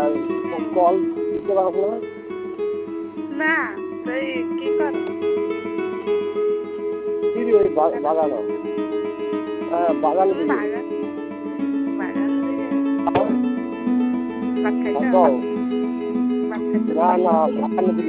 Call দিতে পারবো না। না তুই কি কর? কি রে, ওই বাগানো, হ্যাঁ বাগান তুমি দিকে। বাগান বাগান দিকে ভাত খাইছ? দাও। ভাত খাইছ? না না, বাগান দিকে।